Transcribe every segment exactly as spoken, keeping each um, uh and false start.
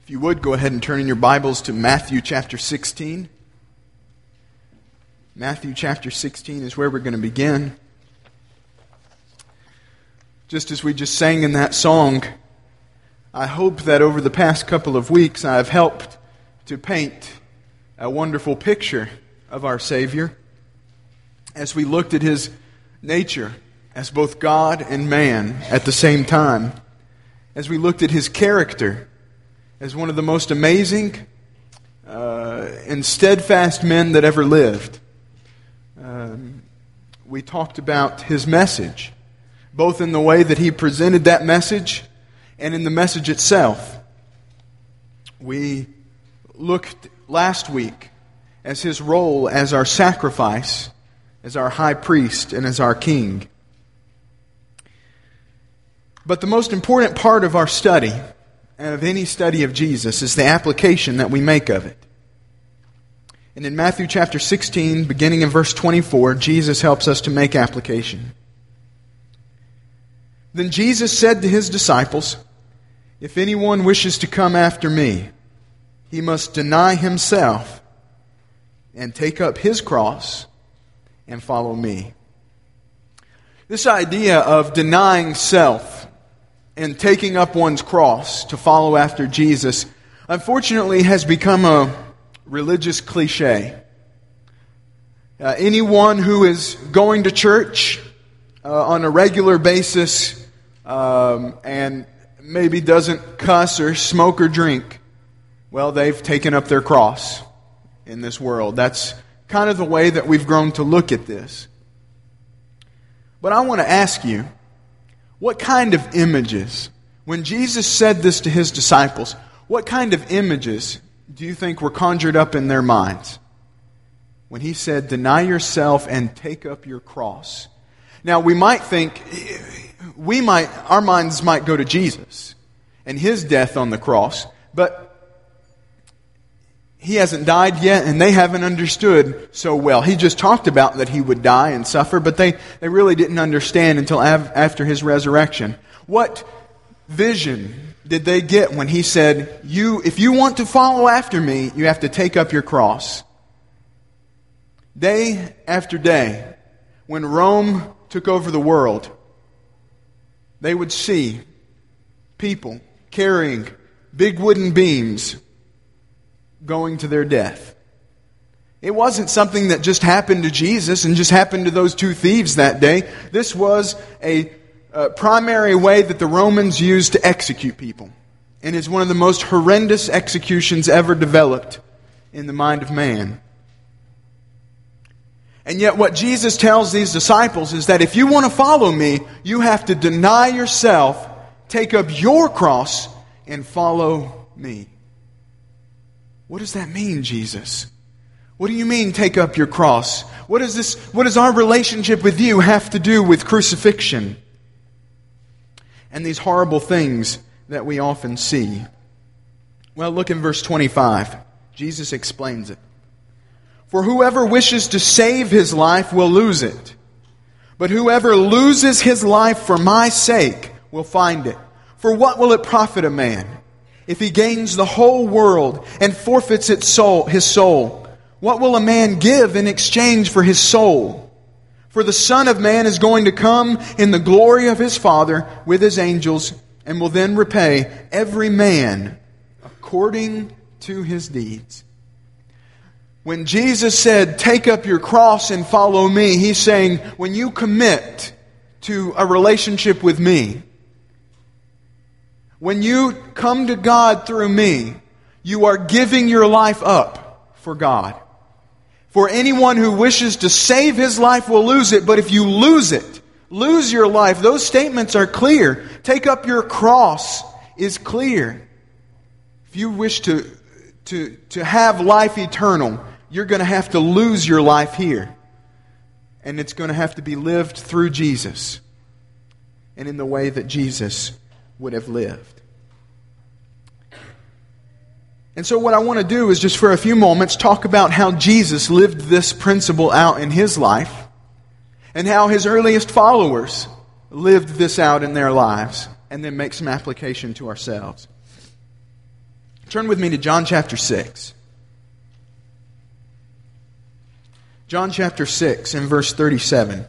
If you would, go ahead and turn in your Bibles to Matthew chapter sixteen. Matthew chapter sixteen is where we're going to begin. Just as we just sang in that song, I hope that over the past couple of weeks I have helped to paint a wonderful picture of our Savior as we looked at His nature as both God and man at the same time, as we looked at His character as one of the most amazing uh, and steadfast men that ever lived. Um, we talked about His message, both in the way that He presented that message and in the message itself. We looked last week as His role as our sacrifice, as our high priest, and as our king. But the most important part of our study, and of any study of Jesus, is the application that we make of it. And in Matthew chapter sixteen, beginning in verse twenty-four, Jesus helps us to make application. Then Jesus said to His disciples, "If anyone wishes to come after me, he must deny himself and take up his cross and follow me." This idea of denying self and taking up one's cross to follow after Jesus, unfortunately, has become a religious cliche. Uh, anyone who is going to church uh, on a regular basis um, and maybe doesn't cuss or smoke or drink, well, they've taken up their cross in this world. That's kind of the way that we've grown to look at this. But I want to ask you, what kind of images, when Jesus said this to His disciples, what kind of images do you think were conjured up in their minds when He said, "Deny yourself and take up your cross"? Now, we might think, we might, our minds might go to Jesus and His death on the cross, but He hasn't died yet, and they haven't understood so well. He just talked about that He would die and suffer, but they, they really didn't understand until av- after His resurrection. What vision did they get when He said, "You, if you want to follow after me, you have to take up your cross"? Day after day, when Rome took over the world, they would see people carrying big wooden beams going to their death. It wasn't something that just happened to Jesus and just happened to those two thieves that day. This was a, a primary way that the Romans used to execute people. And it's one of the most horrendous executions ever developed in the mind of man. And yet what Jesus tells these disciples is that if you want to follow me, you have to deny yourself, take up your cross, and follow me. What does that mean, Jesus? What do you mean, take up your cross? What does this, what does our relationship with you have to do with crucifixion and these horrible things that we often see? Well, look in verse twenty-five. Jesus explains it. "For whoever wishes to save his life will lose it. But whoever loses his life for my sake will find it. For what will it profit a man if he gains the whole world and forfeits its soul, his soul? What will a man give in exchange for his soul? For the Son of Man is going to come in the glory of His Father with His angels, and will then repay every man according to his deeds." When Jesus said, "Take up your cross and follow me," He's saying, when you commit to a relationship with me, when you come to God through me, you are giving your life up for God. For anyone who wishes to save his life will lose it, but if you lose it, lose your life, those statements are clear. Take up your cross is clear. If you wish to, to, to have life eternal, you're going to have to lose your life here. And it's going to have to be lived through Jesus and in the way that Jesus would have lived. And so what I want to do is just for a few moments talk about how Jesus lived this principle out in His life and how His earliest followers lived this out in their lives, and then make some application to ourselves. Turn with me to John chapter six. John chapter six and verse thirty-seven.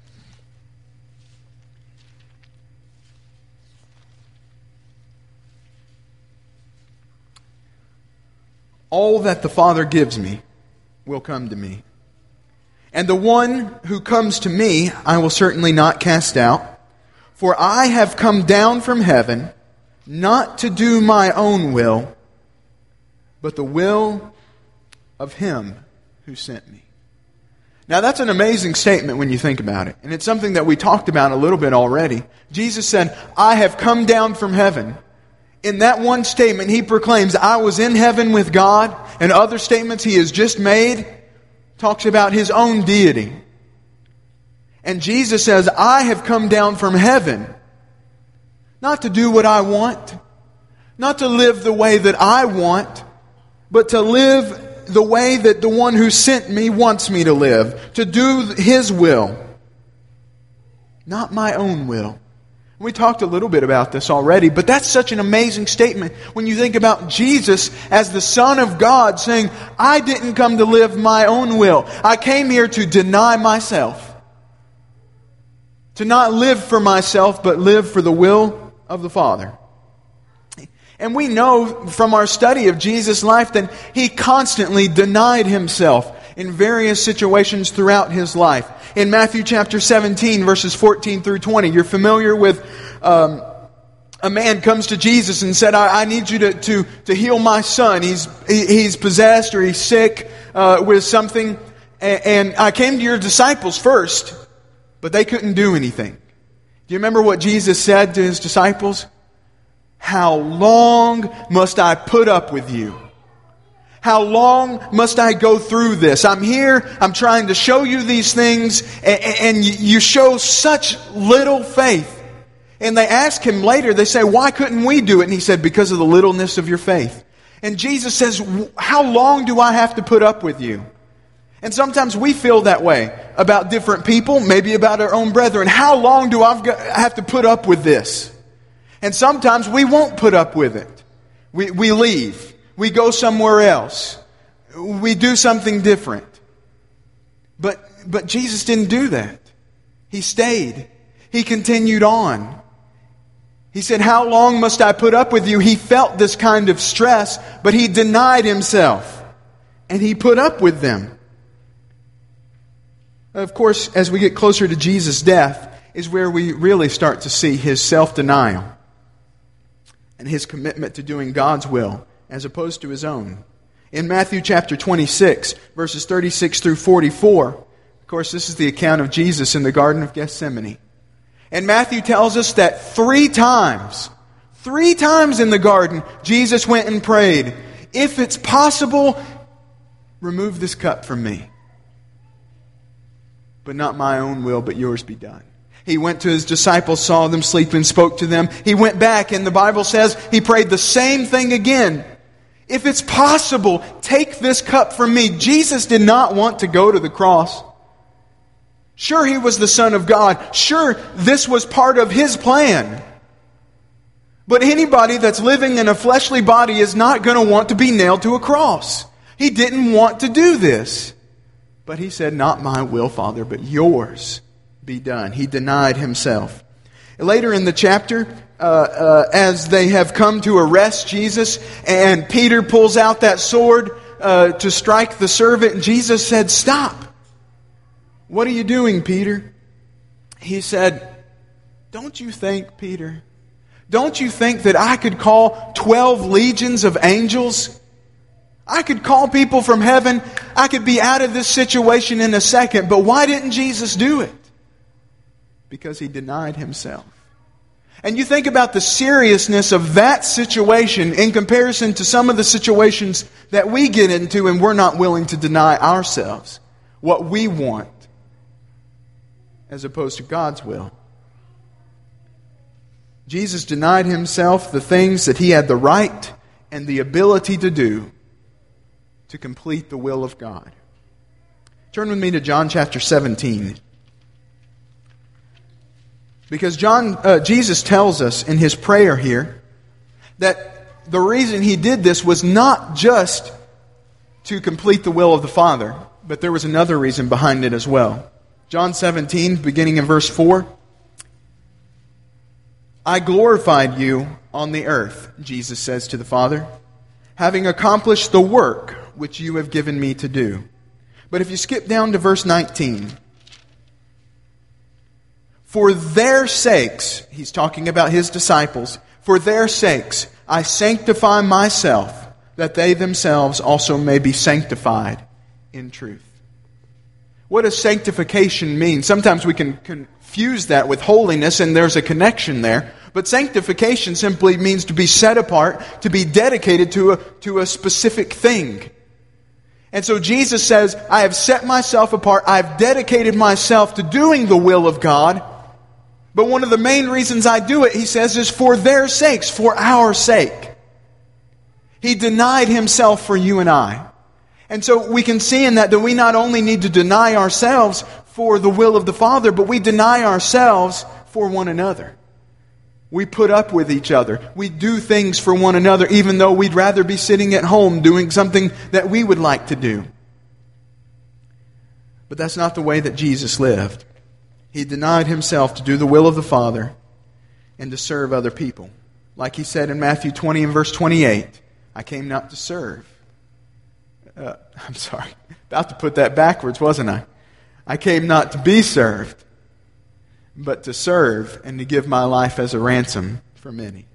All that the Father gives me will come to me. And the one who comes to me I will certainly not cast out. For I have come down from heaven, not to do my own will, but the will of Him who sent me. Now that's an amazing statement when you think about it. And it's something that we talked about a little bit already. Jesus said, I have come down from heaven. In that one statement, He proclaims, I was in heaven with God. And other statements He has just made talks about His own deity. And Jesus says, I have come down from heaven, not to do what I want, not to live the way that I want, but to live the way that the one who sent me wants me to live, to do His will, not my own will. We talked a little bit about this already, but that's such an amazing statement when you think about Jesus as the Son of God saying, I didn't come to live my own will. I came here to deny myself. To not live for myself, but live for the will of the Father. And we know from our study of Jesus' life that He constantly denied Himself in various situations throughout His life. In Matthew chapter seventeen, verses fourteen through twenty, you're familiar with um, a man comes to Jesus and said, I, I need you to, to, to heal my son. He's, he, he's possessed or he's sick uh, with something. And, and I came to your disciples first, but they couldn't do anything. Do you remember what Jesus said to His disciples? How long must I put up with you? How long must I go through this? I'm here, I'm trying to show you these things, and, and you show such little faith. And they ask Him later, they say, why couldn't we do it? And He said, because of the littleness of your faith. And Jesus says, how long do I have to put up with you? And sometimes we feel that way about different people, maybe about our own brethren. How long do I have to put up with this? And sometimes we won't put up with it. We, we leave. We go somewhere else. We do something different. But, but Jesus didn't do that. He stayed. He continued on. He said, how long must I put up with you? He felt this kind of stress, but He denied Himself. And He put up with them. Of course, as we get closer to Jesus' death, is where we really start to see His self-denial and His commitment to doing God's will as opposed to His own. In Matthew chapter twenty-six, verses thirty-six through forty-four, of course, this is the account of Jesus in the Garden of Gethsemane. And Matthew tells us that three times, three times in the garden, Jesus went and prayed, if it's possible, remove this cup from me. But not my own will, but yours be done. He went to His disciples, saw them sleep, and spoke to them. He went back, and the Bible says He prayed the same thing again. If it's possible, take this cup from me. Jesus did not want to go to the cross. Sure, He was the Son of God. Sure, this was part of His plan. But anybody that's living in a fleshly body is not going to want to be nailed to a cross. He didn't want to do this. But He said, not my will, Father, but yours be done. He denied Himself. Later in the chapter, uh, uh, as they have come to arrest Jesus, and Peter pulls out that sword uh, to strike the servant, and Jesus said, stop. What are you doing, Peter? He said, don't you think, Peter, don't you think that I could call twelve legions of angels? I could call people from heaven. I could be out of this situation in a second. But why didn't Jesus do it? Because He denied Himself. And you think about the seriousness of that situation in comparison to some of the situations that we get into and we're not willing to deny ourselves what we want as opposed to God's will. Jesus denied Himself the things that He had the right and the ability to do to complete the will of God. Turn with me to John chapter seventeen. Because John, uh, Jesus tells us in His prayer here that the reason he did this was not just to complete the will of the Father, but there was another reason behind it as well. John seventeen, beginning in verse four. I glorified you on the earth, Jesus says to the Father, having accomplished the work which you have given me to do. But if you skip down to verse nineteen, for their sakes, he's talking about his disciples, for their sakes I sanctify myself, that they themselves also may be sanctified in truth. What does sanctification mean? Sometimes we can confuse that with holiness, and there's a connection there. But sanctification simply means to be set apart, to be dedicated to a, to a specific thing. And so Jesus says, I have set myself apart, I've dedicated myself to doing the will of God. But one of the main reasons I do it, he says, is for their sakes, for our sake. He denied himself for you and I. And so we can see in that that we not only need to deny ourselves for the will of the Father, but we deny ourselves for one another. We put up with each other. We do things for one another, even though we'd rather be sitting at home doing something that we would like to do. But that's not the way that Jesus lived. He denied himself to do the will of the Father and to serve other people. Like he said in Matthew twenty and verse twenty-eight, I came not to serve. Uh, I'm sorry, about to put that backwards, wasn't I? I came not to be served, but to serve and to give my life as a ransom for many.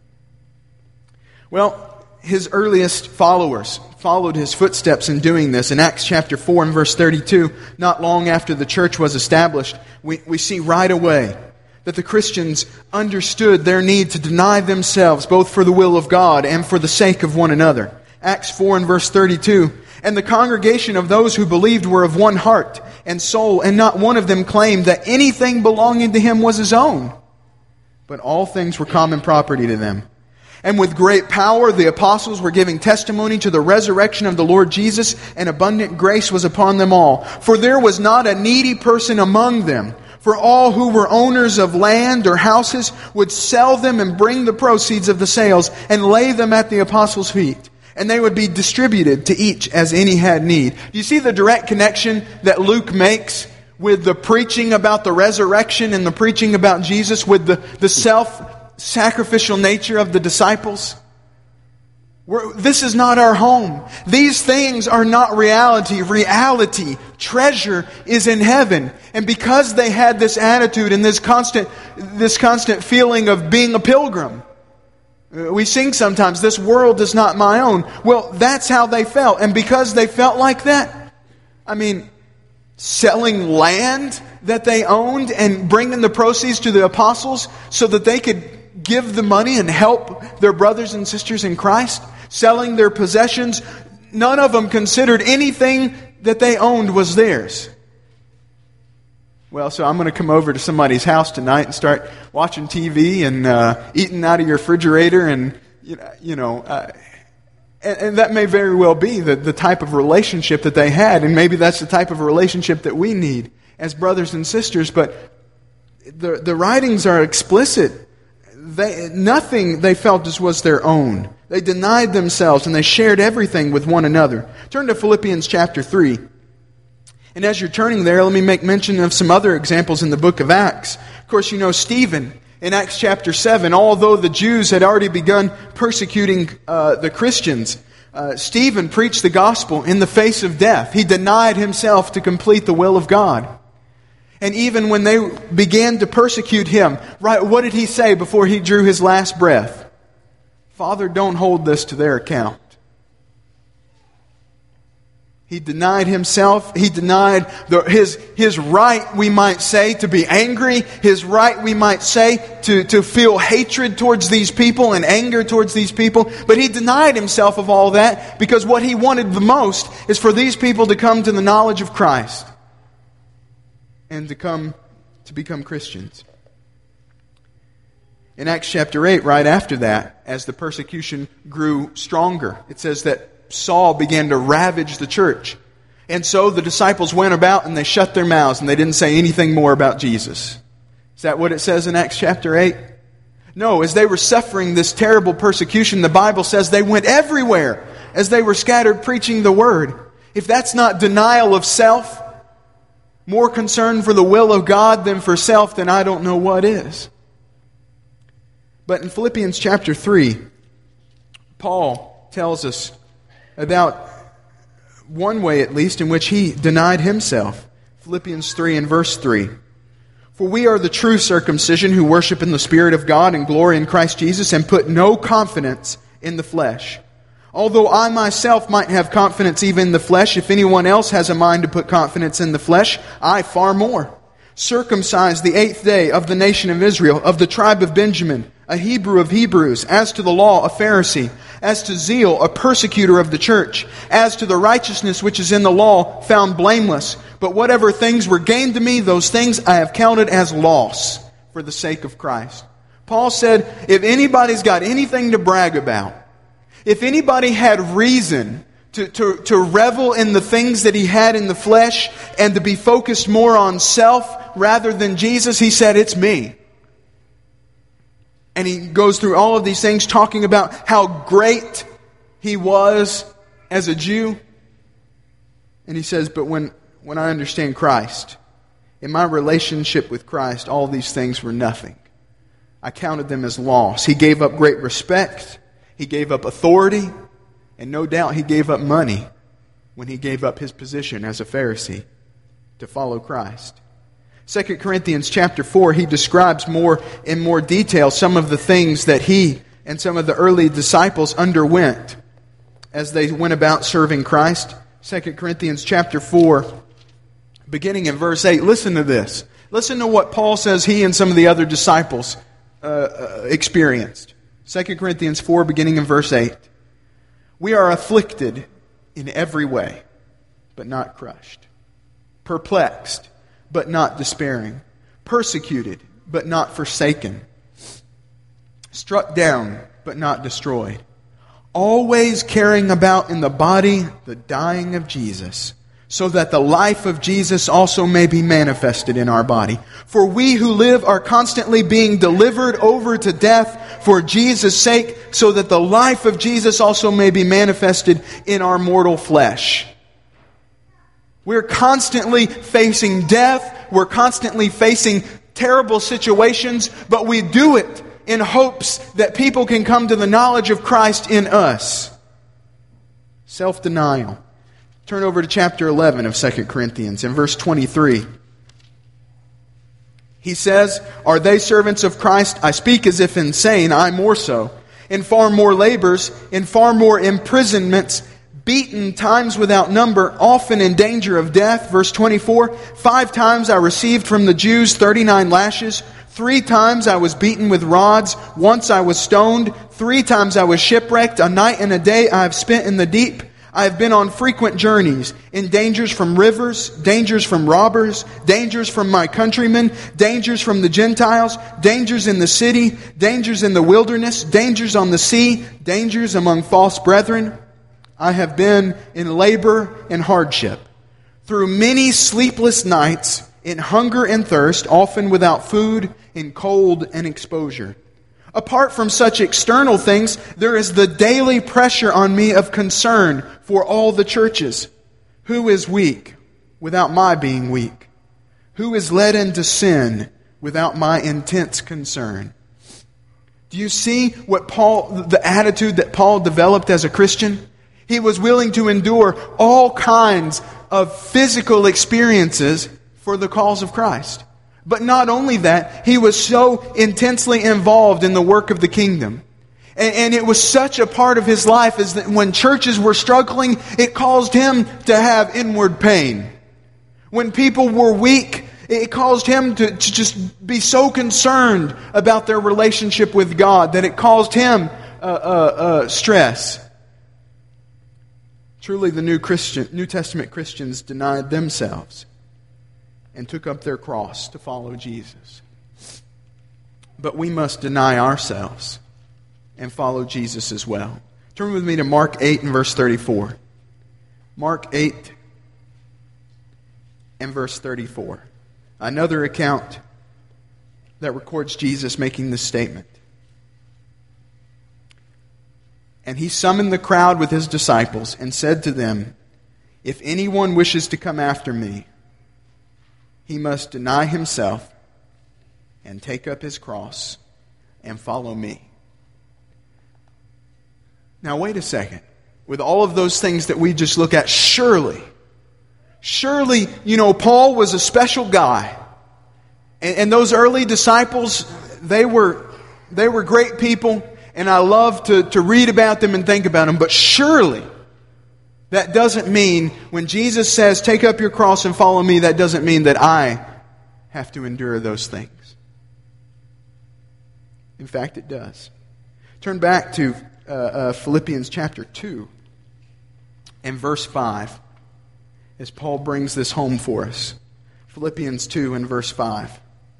Well, his earliest followers followed his footsteps in doing this. In Acts chapter four and verse thirty-two, not long after the church was established, we, we see right away that the Christians understood their need to deny themselves both for the will of God and for the sake of one another. Acts four and verse thirty-two, and the congregation of those who believed were of one heart and soul, and not one of them claimed that anything belonging to him was his own, but all things were common property to them. And with great power the apostles were giving testimony to the resurrection of the Lord Jesus, and abundant grace was upon them all. For there was not a needy person among them, for all who were owners of land or houses would sell them and bring the proceeds of the sales and lay them at the apostles' feet. And they would be distributed to each as any had need. Do you see the direct connection that Luke makes with the preaching about the resurrection and the preaching about Jesus with the, the self-sacrificial nature of the disciples? We're, this is not our home. These things are not reality. Reality, treasure is in heaven. And because they had this attitude and this constant, this constant feeling of being a pilgrim, we sing sometimes, this world is not my own. Well, that's how they felt. And because they felt like that, I mean, selling land that they owned and bringing the proceeds to the apostles so that they could give the money and help their brothers and sisters in Christ, selling their possessions, none of them considered anything that they owned was theirs. Well, so I'm going to come over to somebody's house tonight and start watching T V and uh, eating out of your refrigerator, and you know, you know uh, and, and that may very well be the, the type of relationship that they had, and maybe that's the type of relationship that we need as brothers and sisters. But the the writings are explicit. They nothing they felt as was their own. They denied themselves and they shared everything with one another. Turn to Philippians chapter three. And as you're turning there, let me make mention of some other examples in the book of Acts. Of course, you know Stephen in Acts chapter seven. Although the Jews had already begun persecuting uh, the Christians, uh, Stephen preached the gospel in the face of death. He denied himself to complete the will of God. And even when they began to persecute him, right, what did he say before he drew his last breath? Father, don't hold this to their account. He denied himself. He denied the, his, his right, we might say, to be angry. His right, we might say, to, to feel hatred towards these people and anger towards these people. But he denied himself of all that because what he wanted the most is for these people to come to the knowledge of Christ and to come to become Christians. In Acts chapter eight, right after that, as the persecution grew stronger, it says that Saul began to ravage the church. And so the disciples went about and they shut their mouths and they didn't say anything more about Jesus. Is that what it says in Acts chapter eight? No, as they were suffering this terrible persecution, the Bible says they went everywhere as they were scattered preaching the word. If that's not denial of self, more concern for the will of God than for self, then I don't know what is. But in Philippians chapter three, Paul tells us about one way, at least, in which he denied himself. Philippians three and verse three. For we are the true circumcision who worship in the Spirit of God and glory in Christ Jesus and put no confidence in the flesh. Although I myself might have confidence even in the flesh, if anyone else has a mind to put confidence in the flesh, I far more. Circumcised the eighth day of the nation of Israel, of the tribe of Benjamin, a Hebrew of Hebrews, as to the law, a Pharisee, as to zeal, a persecutor of the church, as to the righteousness which is in the law, found blameless. But whatever things were gained to me, those things I have counted as loss for the sake of Christ. Paul said, if anybody's got anything to brag about, if anybody had reason to, to, to revel in the things that he had in the flesh and to be focused more on self rather than Jesus, he said, it's me. And he goes through all of these things talking about how great he was as a Jew. And he says, but when, when I understand Christ, in my relationship with Christ, all these things were nothing. I counted them as loss. He gave up great respect. He gave up authority. And no doubt he gave up money when he gave up his position as a Pharisee to follow Christ. Second Corinthians chapter four, he describes more in more detail some of the things that he and some of the early disciples underwent as they went about serving Christ. Second Corinthians chapter four, beginning in verse eight. Listen to this. Listen to what Paul says he and some of the other disciples uh, uh, experienced. Second Corinthians four, beginning in verse eight. We are afflicted in every way, but not crushed. Perplexed, but not despairing. Persecuted, but not forsaken. Struck down, but not destroyed. Always carrying about in the body the dying of Jesus, so that the life of Jesus also may be manifested in our body. For we who live are constantly being delivered over to death for Jesus' sake, so that the life of Jesus also may be manifested in our mortal flesh. We're constantly facing death. We're constantly facing terrible situations, but we do it in hopes that people can come to the knowledge of Christ in us. Self-denial. Turn over to chapter eleven of Second Corinthians in verse twenty-three. He says, are they servants of Christ? I speak as if insane, I more so. In far more labors, in far more imprisonments, beaten times without number, often in danger of death. Verse twenty-four, five times I received from the Jews thirty-nine lashes. Three times I was beaten with rods. Once I was stoned. Three times I was shipwrecked. A night and a day I have spent in the deep. I have been on frequent journeys, in dangers from rivers, dangers from robbers, dangers from my countrymen, dangers from the Gentiles, dangers in the city, dangers in the wilderness, dangers on the sea, dangers among false brethren. I have been in labor and hardship, through many sleepless nights, in hunger and thirst, often without food, in cold and exposure. Apart from such external things, there is the daily pressure on me of concern for all the churches. Who is weak without my being weak? Who is led into sin without my intense concern? Do you see what Paul, the attitude that Paul developed as a Christian? He was willing to endure all kinds of physical experiences for the cause of Christ. But not only that, he was so intensely involved in the work of the kingdom. And, and it was such a part of his life is that when churches were struggling, it caused him to have inward pain. When people were weak, it caused him to, to just be so concerned about their relationship with God that it caused him uh, uh, uh, stress. Truly, the New Christian, New Testament Christians denied themselves and took up their cross to follow Jesus. But we must deny ourselves and follow Jesus as well. Turn with me to Mark eight and verse thirty-four. Mark eight and verse thirty-four. Another account that records Jesus making this statement. And he summoned the crowd with his disciples and said to them, "If anyone wishes to come after me, he must deny himself and take up his cross and follow me." Now wait a second. With all of those things that we just look at, surely, surely, you know, Paul was a special guy. And, and those early disciples, they were, they were great people. And I love to, to read about them and think about them. But surely, that doesn't mean when Jesus says, "Take up your cross and follow me," that doesn't mean that I have to endure those things. In fact, it does. Turn back to uh, uh, Philippians chapter two and verse five as Paul brings this home for us. Philippians two and verse five.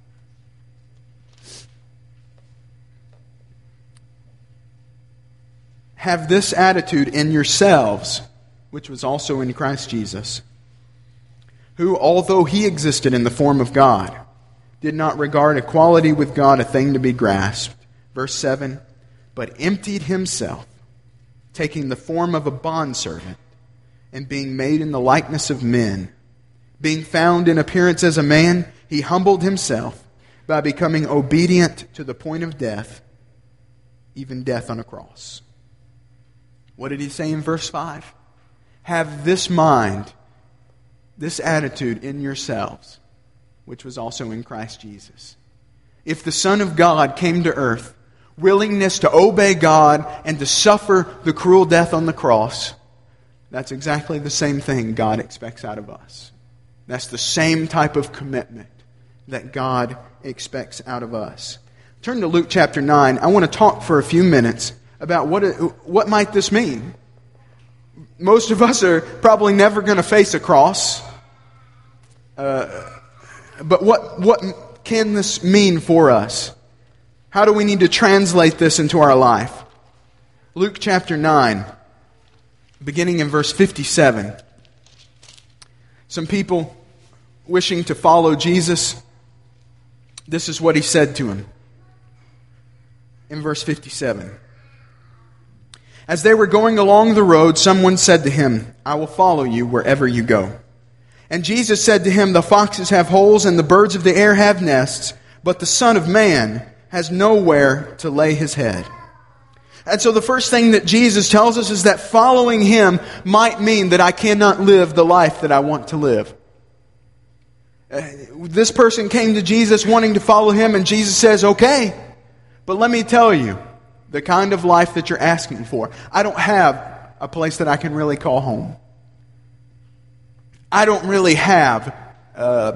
"Have this attitude in yourselves, which was also in Christ Jesus, who, although he existed in the form of God, did not regard equality with God a thing to be grasped." Verse seven, "But emptied himself, taking the form of a bondservant, and being made in the likeness of men. Being found in appearance as a man, he humbled himself by becoming obedient to the point of death, even death on a cross." What did he say in verse five? "Have this mind, this attitude in yourselves, which was also in Christ Jesus." If the Son of God came to earth, willingness to obey God and to suffer the cruel death on the cross, that's exactly the same thing God expects out of us. That's the same type of commitment that God expects out of us. Turn to Luke chapter nine. I want to talk for a few minutes about what it, what might this mean. Most of us are probably never going to face a cross. Uh, but what what can this mean for us? How do we need to translate this into our life? Luke chapter nine, beginning in verse fifty-seven. Some people wishing to follow Jesus, this is what he said to him. In verse fifty-seven. "As they were going along the road, someone said to him, 'I will follow you wherever you go.' And Jesus said to him, 'The foxes have holes and the birds of the air have nests, but the Son of Man has nowhere to lay his head.'" And so the first thing that Jesus tells us is that following him might mean that I cannot live the life that I want to live. Uh, this person came to Jesus wanting to follow him, and Jesus says, "Okay, but let me tell you, the kind of life that you're asking for, I don't have a place that I can really call home. I don't really have uh,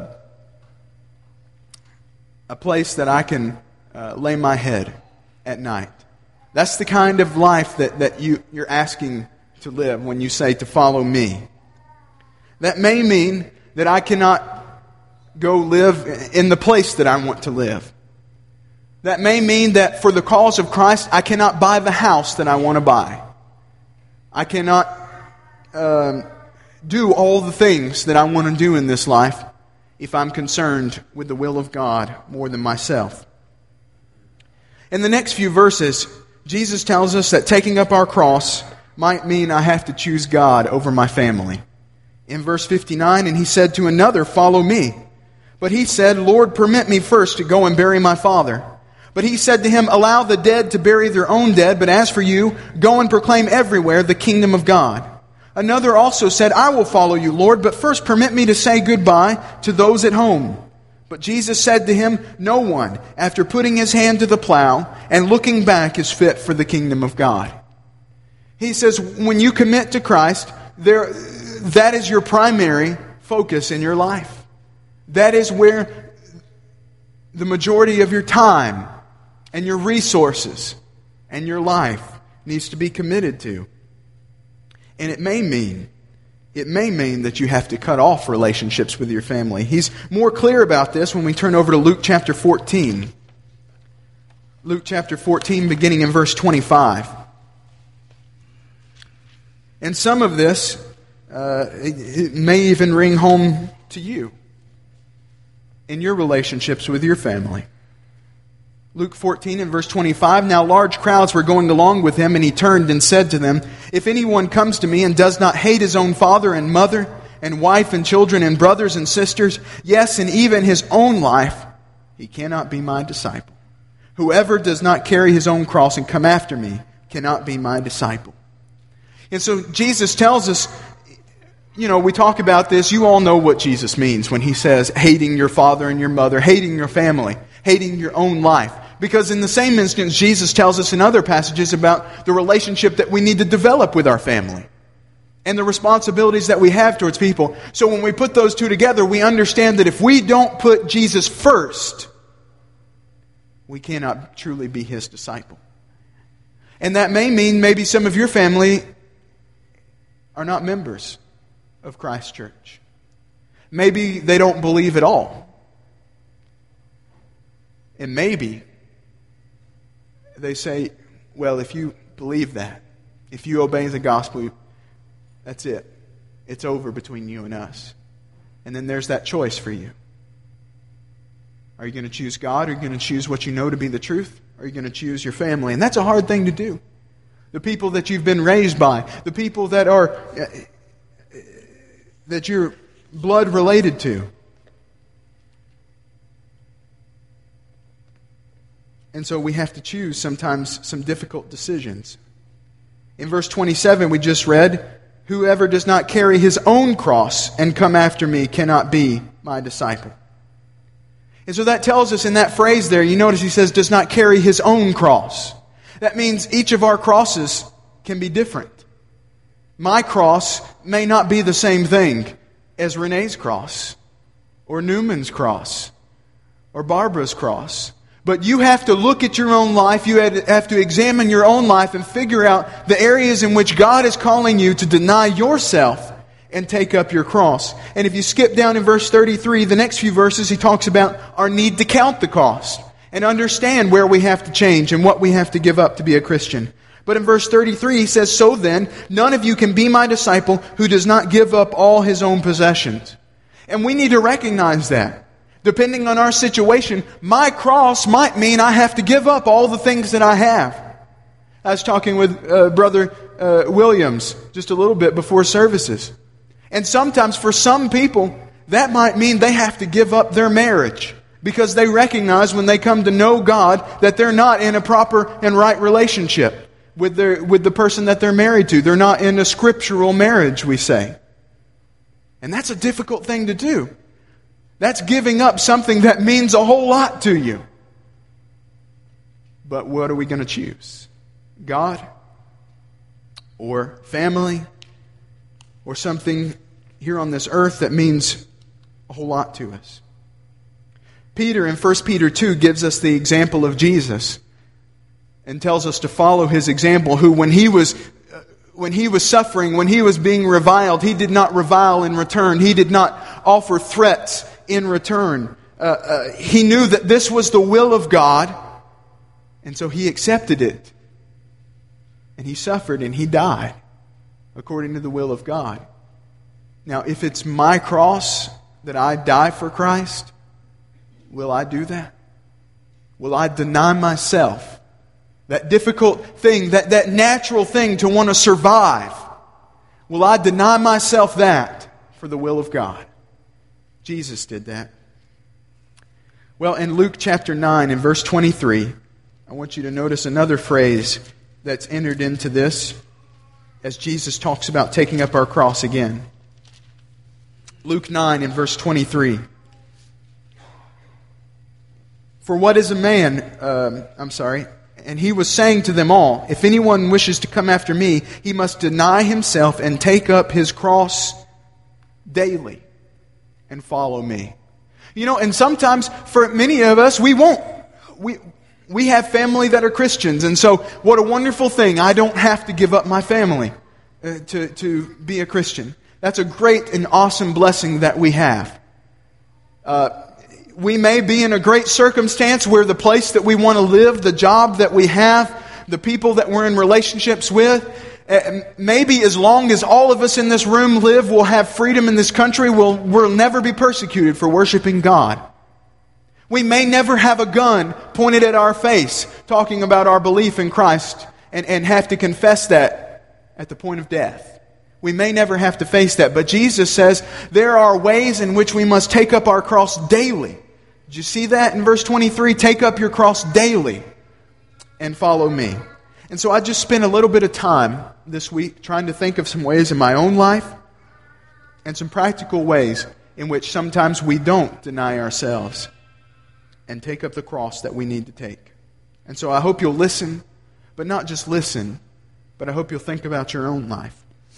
a place that I can uh, lay my head at night. That's the kind of life that, that you, you're asking to live when you say to follow me. That may mean that I cannot go live in the place that I want to live. That may mean that for the cause of Christ, I cannot buy the house that I want to buy. I cannot um, do all the things that I want to do in this life if I'm concerned with the will of God more than myself. In the next few verses, Jesus tells us that taking up our cross might mean I have to choose God over my family. In verse fifty-nine, "And he said to another, 'Follow me.' But he said, 'Lord, permit me first to go and bury my father.' But he said to him, 'Allow the dead to bury their own dead, but as for you, go and proclaim everywhere the kingdom of God.' Another also said, 'I will follow you, Lord, but first permit me to say goodbye to those at home.' But Jesus said to him, 'No one, after putting his hand to the plow and looking back, is fit for the kingdom of God.'" He says, when you commit to Christ, there, that is your primary focus in your life. That is where the majority of your time and your resources and your life needs to be committed to. And it may mean, it may mean that you have to cut off relationships with your family. He's more clear about this when we turn over to Luke chapter fourteen. Luke chapter fourteen, beginning in verse twenty-five. And some of this, uh, it, it may even ring home to you in your relationships with your family. Luke fourteen and verse twenty-five, now large crowds were going along with him, and he turned and said to them, if anyone comes to me and does not hate his own father and mother and wife and children and brothers and sisters, yes, and even his own life, he cannot be my disciple. Whoever does not carry his own cross and come after me cannot be my disciple. And so Jesus tells us, you know, we talk about this, you all know what Jesus means when he says hating your father and your mother, hating your family, hating your own life. Because in the same instance, Jesus tells us in other passages about the relationship that we need to develop with our family and the responsibilities that we have towards people. So when we put those two together, we understand that if we don't put Jesus first, we cannot truly be his disciple. And that may mean maybe some of your family are not members of Christ Church. Maybe they don't believe at all. And maybe they say, well, if you believe that, if you obey the gospel, that's it. It's over between you and us. And then there's that choice for you. Are you going to choose God? Or are you going to choose what you know to be the truth? Or are you going to choose your family? And that's a hard thing to do. The people that you've been raised by, the people that are that you're blood related to. And so we have to choose sometimes some difficult decisions. In verse twenty-seven we just read, whoever does not carry his own cross and come after me cannot be my disciple. And so that tells us in that phrase there, you notice he says, does not carry his own cross. That means each of our crosses can be different. My cross may not be the same thing as Renee's cross, or Newman's cross, or Barbara's cross. But you have to look at your own life, you have to examine your own life and figure out the areas in which God is calling you to deny yourself and take up your cross. And if you skip down in verse thirty-three, the next few verses, he talks about our need to count the cost and understand where we have to change and what we have to give up to be a Christian. But in verse thirty-three, he says, so then, none of you can be my disciple who does not give up all his own possessions. And we need to recognize that. Depending on our situation, my cross might mean I have to give up all the things that I have. I was talking with uh, Brother uh, Williams just a little bit before services. And sometimes for some people, that might mean they have to give up their marriage because they recognize when they come to know God that they're not in a proper and right relationship with their with the person that they're married to. They're not in a scriptural marriage, we say. And that's a difficult thing to do. That's giving up something that means a whole lot to you. But what are we going to choose? God? Or family? Or something here on this earth that means a whole lot to us? Peter in First Peter two gives us the example of Jesus and tells us to follow his example, who when he was uh, when he was suffering, when he was being reviled, he did not revile in return. He did not offer threats in return. Uh, uh, he knew that this was the will of God, and so he accepted it. And he suffered and he died according to the will of God. Now, if it's my cross that I die for Christ, will I do that? Will I deny myself? That difficult thing, that, that natural thing to want to survive. Will I deny myself that for the will of God? Jesus did that. Well, in Luke chapter nine and verse twenty-three, I want you to notice another phrase that's entered into this as Jesus talks about taking up our cross again. Luke nine and verse twenty-three. For what is a man, um, I'm sorry, and he was saying to them all, if anyone wishes to come after me, he must deny himself and take up his cross daily and follow me. You know, and sometimes for many of us, we won't. We we have family that are Christians, and so what a wonderful thing. I don't have to give up my family uh, to, to be a Christian. That's a great and awesome blessing that we have. Uh, we may be in a great circumstance where the place that we want to live, the job that we have, the people that we're in relationships with, uh, maybe as long as all of us in this room live, we'll have freedom in this country, we'll, we'll never be persecuted for worshiping God. We may never have a gun pointed at our face talking about our belief in Christ and, and have to confess that at the point of death. We may never have to face that. But Jesus says there are ways in which we must take up our cross daily. Did you see that in verse twenty-three? Take up your cross daily and follow me. And so I just spent a little bit of time this week trying to think of some ways in my own life and some practical ways in which sometimes we don't deny ourselves and take up the cross that we need to take. And so I hope you'll listen, but not just listen, but I hope you'll think about your own life.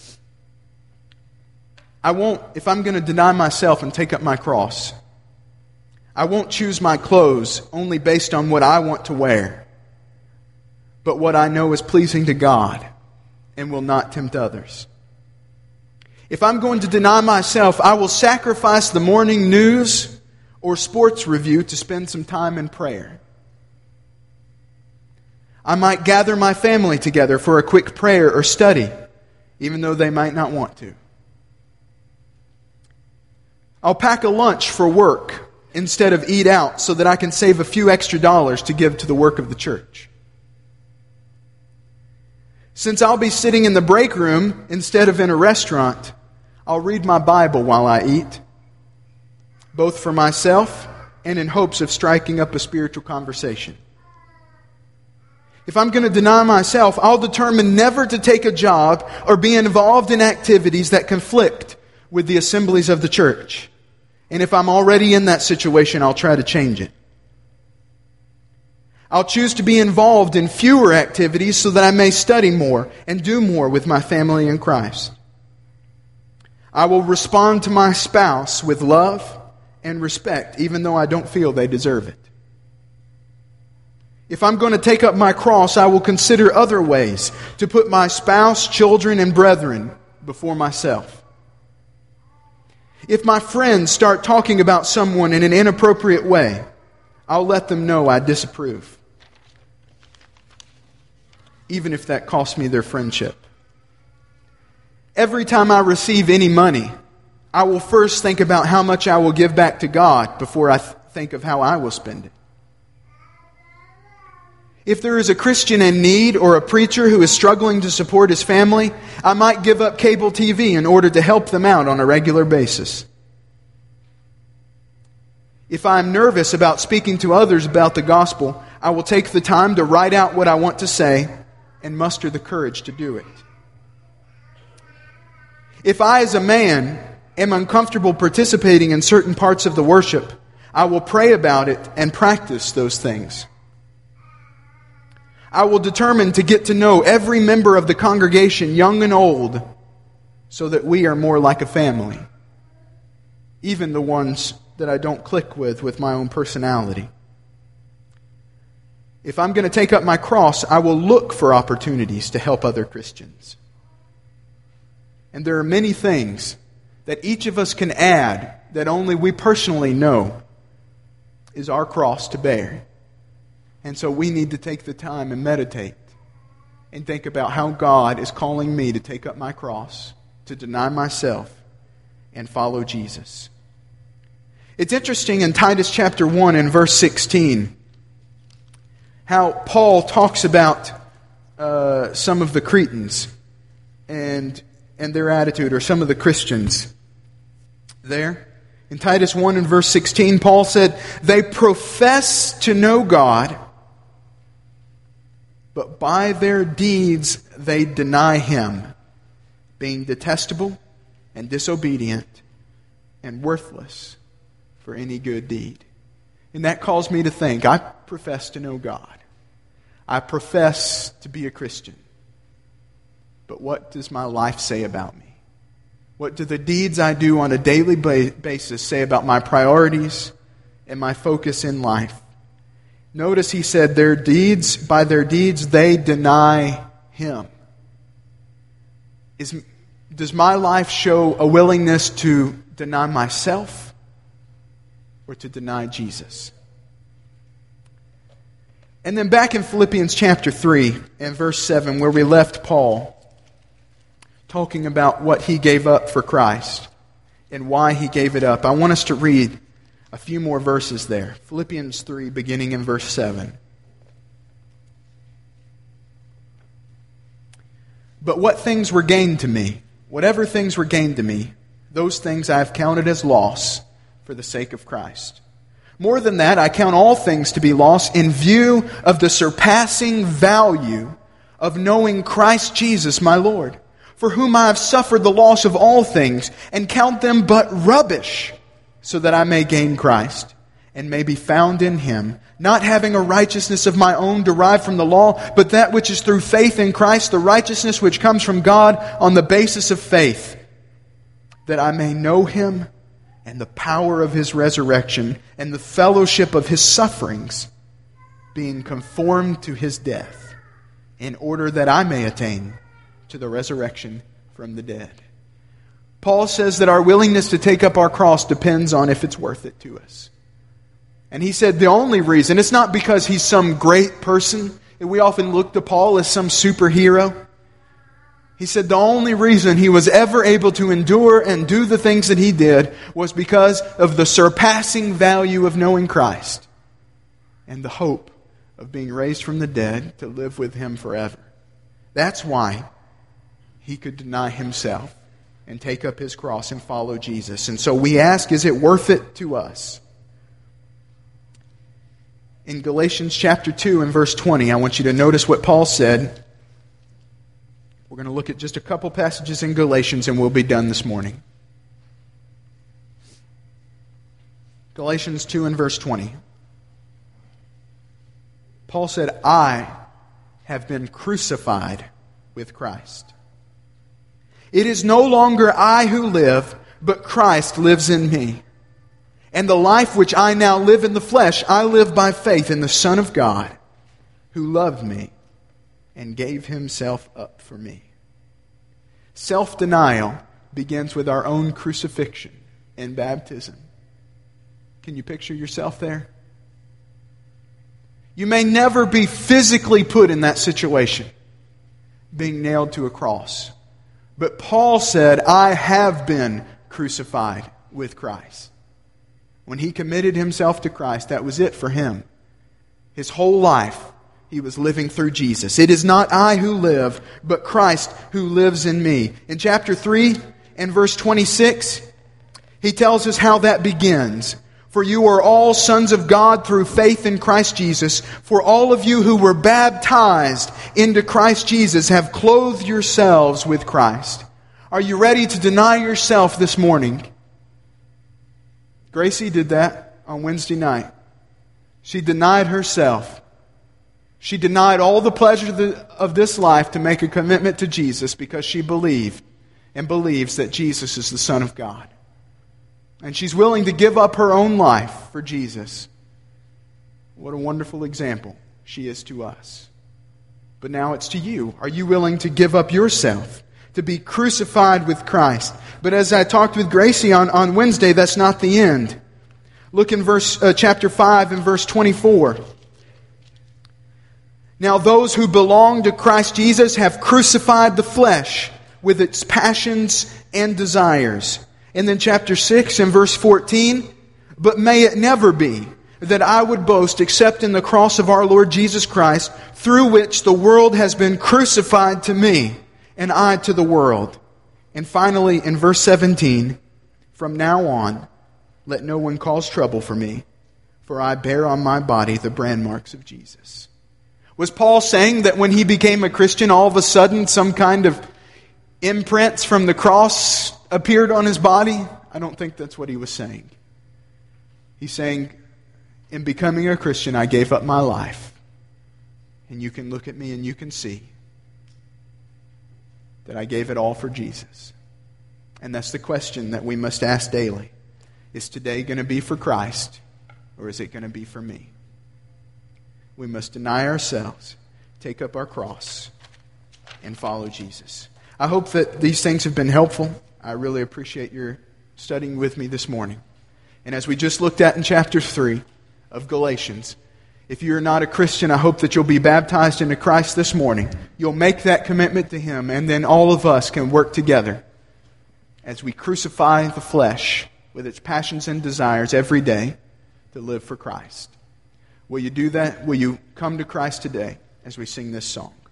I won't, if I'm going to deny myself and take up my cross, I won't choose my clothes only based on what I want to wear, but what I know is pleasing to God and will not tempt others. If I'm going to deny myself, I will sacrifice the morning news or sports review to spend some time in prayer. I might gather my family together for a quick prayer or study, even though they might not want to. I'll pack a lunch for work instead of eat out so that I can save a few extra dollars to give to the work of the church. Since I'll be sitting in the break room instead of in a restaurant, I'll read my Bible while I eat, both for myself and in hopes of striking up a spiritual conversation. If I'm going to deny myself, I'll determine never to take a job or be involved in activities that conflict with the assemblies of the church. And if I'm already in that situation, I'll try to change it. I'll choose to be involved in fewer activities so that I may study more and do more with my family in Christ. I will respond to my spouse with love and respect, even though I don't feel they deserve it. If I'm going to take up my cross, I will consider other ways to put my spouse, children, and brethren before myself. If my friends start talking about someone in an inappropriate way, I'll let them know I disapprove, even if that costs me their friendship. Every time I receive any money, I will first think about how much I will give back to God before I th- think of how I will spend it. If there is a Christian in need or a preacher who is struggling to support his family, I might give up cable T V in order to help them out on a regular basis. If I am nervous about speaking to others about the gospel, I will take the time to write out what I want to say and muster the courage to do it. If I, as a man, am uncomfortable participating in certain parts of the worship, I will pray about it and practice those things. I will determine to get to know every member of the congregation, young and old, so that we are more like a family, even the ones that I don't click with with my own personality. If I'm going to take up my cross, I will look for opportunities to help other Christians. And there are many things that each of us can add that only we personally know is our cross to bear. And so we need to take the time and meditate and think about how God is calling me to take up my cross, to deny myself, and follow Jesus. It's interesting in Titus chapter one and verse sixteen how Paul talks about uh, some of the Cretans and, and their attitude, or some of the Christians there. In Titus one and verse sixteen, Paul said, "They profess to know God, but by their deeds they deny Him, being detestable and disobedient and worthless for any good deed." And that calls me to think, I profess to know God. I profess to be a Christian. But what does my life say about me? What do the deeds I do on a daily basis say about my priorities and my focus in life? Notice he said, their deeds, by their deeds, they deny Him. Is, does my life show a willingness to deny myself or to deny Jesus? And then back in Philippians chapter three and verse seven, where we left Paul talking about what he gave up for Christ and why he gave it up, I want us to read a few more verses there. Philippians three, beginning in verse seven. But what things were gained to me, whatever things were gained to me, those things I have counted as loss for the sake of Christ. More than that, I count all things to be loss in view of the surpassing value of knowing Christ Jesus my Lord, for whom I have suffered the loss of all things, and count them but rubbish, so that I may gain Christ, and may be found in Him, not having a righteousness of my own derived from the law, but that which is through faith in Christ, the righteousness which comes from God on the basis of faith, that I may know Him and the power of His resurrection and the fellowship of His sufferings, being conformed to His death, in order that I may attain to the resurrection from the dead. Paul says that our willingness to take up our cross depends on if it's worth it to us. And he said the only reason, it's not because he's some great person. We often look to Paul as some superhero. He said the only reason he was ever able to endure and do the things that he did was because of the surpassing value of knowing Christ and the hope of being raised from the dead to live with Him forever. That's why he could deny himself and take up his cross and follow Jesus. And so we ask, is it worth it to us? In Galatians chapter two and verse twenty, I want you to notice what Paul said. We're going to look at just a couple passages in Galatians and we'll be done this morning. Galatians two and verse twenty. Paul said, I have been crucified with Christ. It is no longer I who live, but Christ lives in me. And the life which I now live in the flesh, I live by faith in the Son of God, who loved me and gave Himself up for me. Self-denial begins with our own crucifixion and baptism. Can you picture yourself there? You may never be physically put in that situation, being nailed to a cross. But Paul said, I have been crucified with Christ. When he committed himself to Christ, that was it for him. His whole life, he was living through Jesus. It is not I who live, but Christ who lives in me. In chapter three and verse twenty-six, he tells us how that begins. For you are all sons of God through faith in Christ Jesus. For all of you who were baptized into Christ Jesus have clothed yourselves with Christ. Are you ready to deny yourself this morning? Gracie did that on Wednesday night. She denied herself. She denied all the pleasure of this life to make a commitment to Jesus because she believed and believes that Jesus is the Son of God. And she's willing to give up her own life for Jesus. What a wonderful example she is to us. But now it's to you. Are you willing to give up yourself, to be crucified with Christ? But as I talked with Gracie on, on Wednesday, that's not the end. Look in verse uh, chapter five and verse twenty-four. Now those who belong to Christ Jesus have crucified the flesh with its passions and desires. And then chapter six and verse fourteen, but may it never be that I would boast except in the cross of our Lord Jesus Christ, through which the world has been crucified to me, and I to the world. And finally, in verse seventeen, from now on, let no one cause trouble for me, for I bear on my body the brand marks of Jesus. Was Paul saying that when he became a Christian, all of a sudden some kind of imprints from the cross appeared on his body? I don't think that's what he was saying. He's saying, in becoming a Christian, I gave up my life. And you can look at me and you can see that I gave it all for Jesus. And that's the question that we must ask daily. Is today going to be for Christ, or is it going to be for me? We must deny ourselves, take up our cross, and follow Jesus. I hope that these things have been helpful. I really appreciate your studying with me this morning. And as we just looked at in chapter three of Galatians, if you're not a Christian, I hope that you'll be baptized into Christ this morning. You'll make that commitment to Him, and then all of us can work together as we crucify the flesh with its passions and desires every day to live for Christ. Will you do that? Will you come to Christ today as we sing this song?